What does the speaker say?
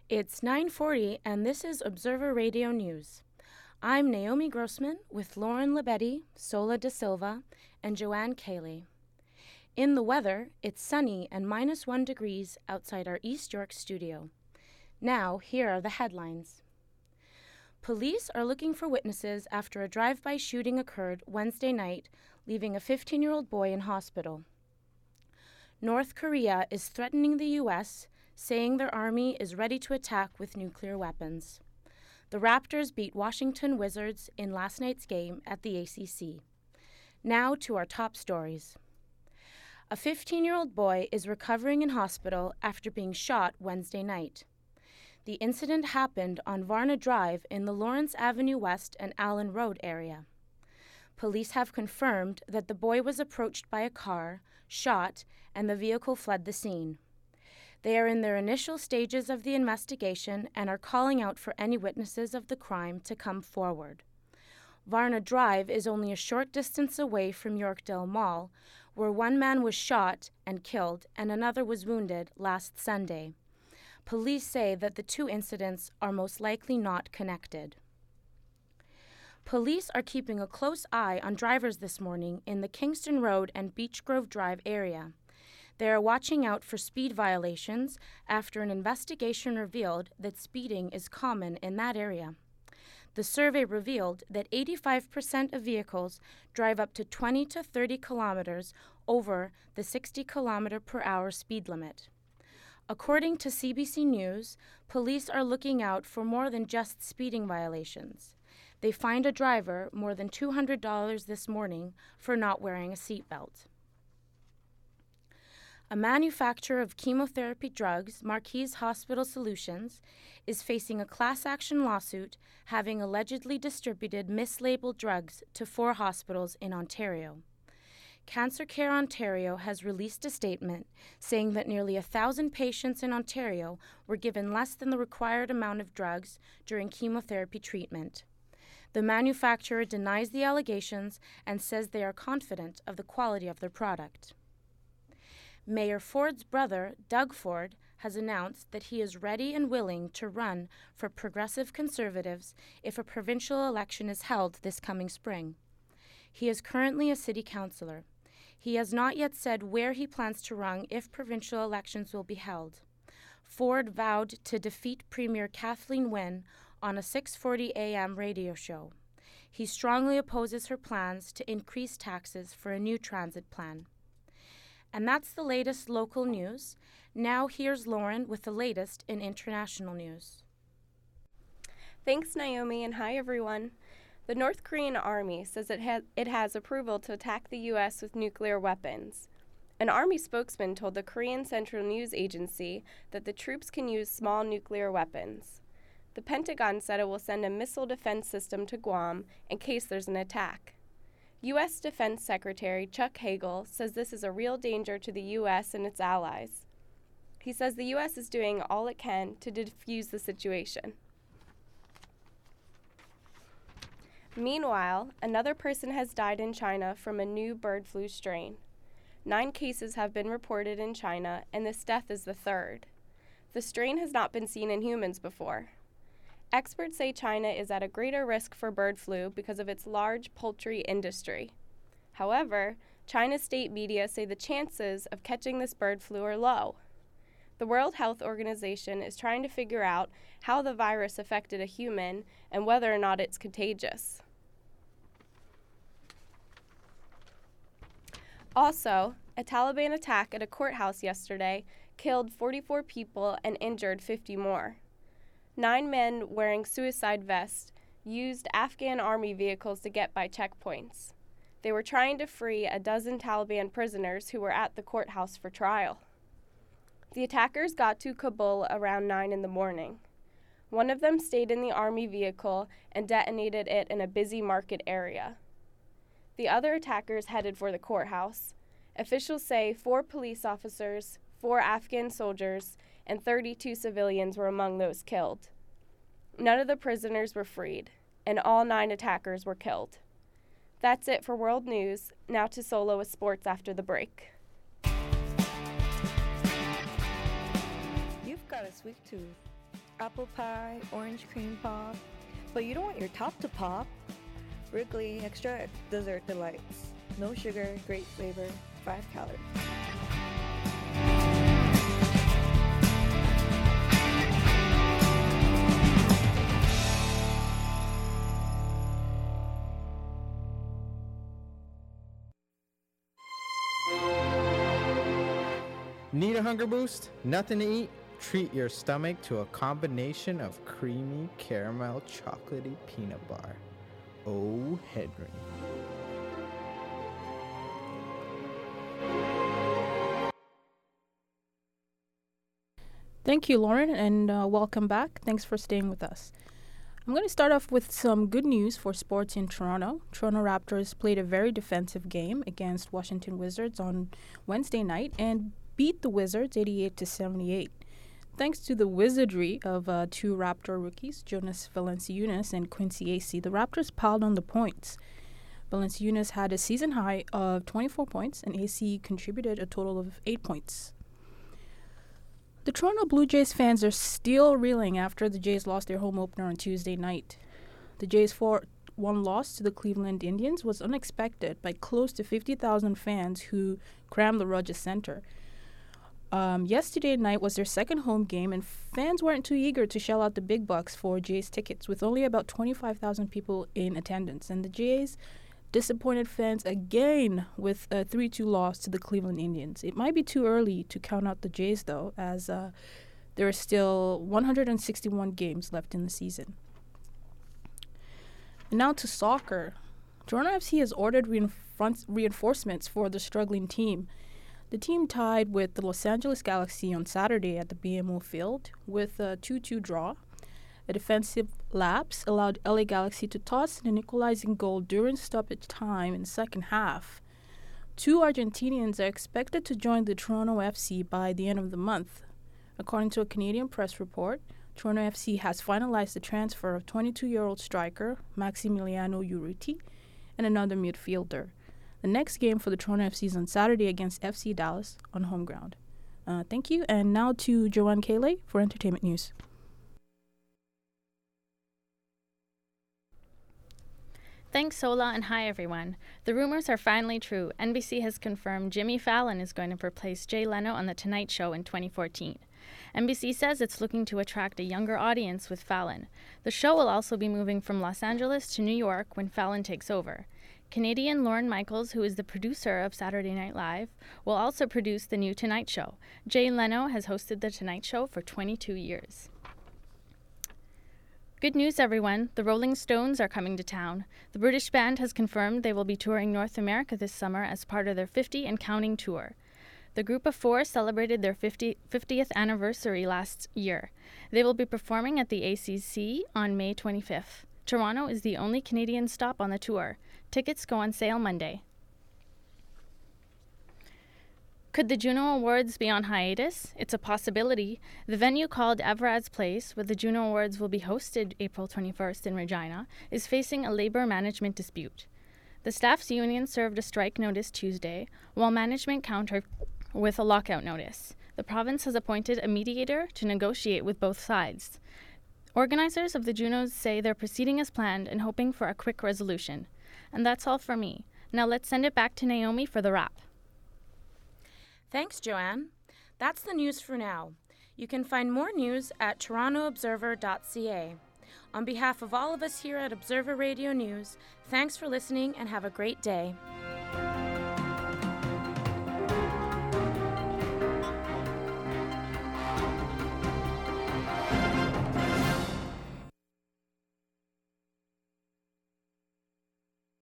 It's 9:40 and this is Observer Radio News. I'm Naomi Grossman with Lauren Libetti, Sola Da Silva, and Joanne Cayley. In the weather, it's sunny and -1 degrees outside our East York studio. Now, here are the headlines. Police are looking for witnesses after a drive-by shooting occurred Wednesday night, leaving a 15-year-old boy in hospital. North Korea is threatening the U.S., saying their army is ready to attack with nuclear weapons. The Raptors beat Washington Wizards in last night's game at the ACC. Now to our top stories. A 15-year-old boy is recovering in hospital after being shot Wednesday night. The incident happened on Varna Drive in the Lawrence Avenue West and Allen Road area. Police have confirmed that the boy was approached by a car, shot, and the vehicle fled the scene. They are in their initial stages of the investigation and are calling out for any witnesses of the crime to come forward. Varna Drive is only a short distance away from Yorkdale Mall, where one man was shot and killed and another was wounded last Sunday. Police say that the two incidents are most likely not connected. Police are keeping a close eye on drivers this morning in the Kingston Road and Beech Grove Drive area. They are watching out for speed violations after an investigation revealed that speeding is common in that area. The survey revealed that 85% of vehicles drive up to 20 to 30 kilometers over the 60 kilometer per hour speed limit. According to CBC News, police are looking out for more than just speeding violations. They fined a driver more than $200 this morning for not wearing a seatbelt. A manufacturer of chemotherapy drugs, Marquise Hospital Solutions, is facing a class action lawsuit having allegedly distributed mislabeled drugs to 4 hospitals in Ontario. Cancer Care Ontario has released a statement saying that nearly 1,000 patients in Ontario were given less than the required amount of drugs during chemotherapy treatment. The manufacturer denies the allegations and says they are confident of the quality of their product. Mayor Ford's brother, Doug Ford, has announced that he is ready and willing to run for Progressive Conservatives if a provincial election is held this coming spring. He is currently a city councillor. He has not yet said where he plans to run if provincial elections will be held. Ford vowed to defeat Premier Kathleen Wynne on a 6:40 a.m. radio show. He strongly opposes her plans to increase taxes for a new transit plan. And that's the latest local news. Now here's Lauren with the latest in international news. Thanks, Naomi, and hi, everyone. The North Korean army says it has approval to attack the U.S. with nuclear weapons. An army spokesman told the Korean Central News Agency that the troops can use small nuclear weapons. The Pentagon said it will send a missile defense system to Guam in case there's an attack. U.S. Defense Secretary Chuck Hagel says this is a real danger to the U.S. and its allies. He says the U.S. is doing all it can to defuse the situation. Meanwhile, another person has died in China from a new bird flu strain. 9 cases have been reported in China, and this death is the 3rd. The strain has not been seen in humans before. Experts say China is at a greater risk for bird flu because of its large poultry industry. However, China's state media say the chances of catching this bird flu are low. The World Health Organization is trying to figure out how the virus affected a human and whether or not it's contagious. Also, a Taliban attack at a courthouse yesterday killed 44 people and injured 50 more. 9 men wearing suicide vests used Afghan army vehicles to get by checkpoints. They were trying to free a dozen Taliban prisoners who were at the courthouse for trial. The attackers got to Kabul around 9 in the morning. One of them stayed in the army vehicle and detonated it in a busy market area. The other attackers headed for the courthouse. Officials say 4 police officers, 4 Afghan soldiers, and 32 civilians were among those killed. None of the prisoners were freed, and all 9 attackers were killed. That's it for World News. Now to Solo with sports after the break. You've got a sweet tooth. apple pie, orange cream pop. But you don't want your top to pop. Wrigley Extra Dessert Delights. No sugar, great flavor, 5 calories. Need a hunger boost? Nothing to eat? Treat your stomach to a combination of creamy caramel chocolatey peanut bar. Oh, Henry. Thank you, Lauren, and welcome back. Thanks for staying with us. I'm going to start off with some good news for sports in Toronto. Toronto Raptors played a very defensive game against Washington Wizards on Wednesday night and beat the Wizards 88-78. Thanks to the wizardry of two Raptor rookies, Jonas Valanciunas and Quincy Acy, the Raptors piled on the points. Valanciunas had a season high of 24 points, and Acy contributed a total of 8 points. The Toronto Blue Jays fans are still reeling after the Jays lost their home opener on Tuesday night. The Jays' 4-1 loss to the Cleveland Indians was unexpected by close to 50,000 fans who crammed the Rogers Center. Yesterday night was their second home game, and fans weren't too eager to shell out the big bucks for Jays tickets, with only about 25,000 people in attendance. And the Jays disappointed fans again with a 3-2 loss to the Cleveland Indians. It might be too early to count out the Jays, though, as there are still 161 games left in the season. And now to soccer. Toronto FC has ordered reinforcements for the struggling team. The team tied with the Los Angeles Galaxy on Saturday at the BMO Field with a 2-2 draw. A defensive lapse allowed LA Galaxy to toss an equalizing goal during stoppage time in the second half. 2 Argentinians are expected to join the Toronto FC by the end of the month. According to a Canadian press report, Toronto FC has finalized the transfer of 22-year-old striker Maximiliano Urruti and another midfielder. The next game for the Toronto FC is on Saturday against FC Dallas on home ground. Thank you, and now to Joanne Kaley for entertainment news. Thanks, Sola, and hi, everyone. The rumors are finally true. NBC has confirmed Jimmy Fallon is going to replace Jay Leno on The Tonight Show in 2014. NBC says it's looking to attract a younger audience with Fallon. The show will also be moving from Los Angeles to New York when Fallon takes over. Canadian Lorne Michaels, who is the producer of Saturday Night Live, will also produce the new Tonight Show. Jay Leno has hosted The Tonight Show for 22 years. Good news, everyone. The Rolling Stones are coming to town. The British band has confirmed they will be touring North America this summer as part of their 50 and Counting tour. The group of 4 celebrated their 50th anniversary last year. They will be performing at the ACC on May 25th. Toronto is the only Canadian stop on the tour. Tickets go on sale Monday. Could the Juno Awards be on hiatus? It's a possibility. The venue called Everard's Place, where the Juno Awards will be hosted April 21st in Regina, is facing a labor management dispute. The staff's union served a strike notice Tuesday, while management countered with a lockout notice. The province has appointed a mediator to negotiate with both sides. Organizers of the Junos say they're proceeding as planned and hoping for a quick resolution. And that's all for me. Now let's send it back to Naomi for the wrap. Thanks, Joanne. That's the news for now. You can find more news at torontoobserver.ca. On behalf of all of us here at Observer Radio News, thanks for listening and have a great day.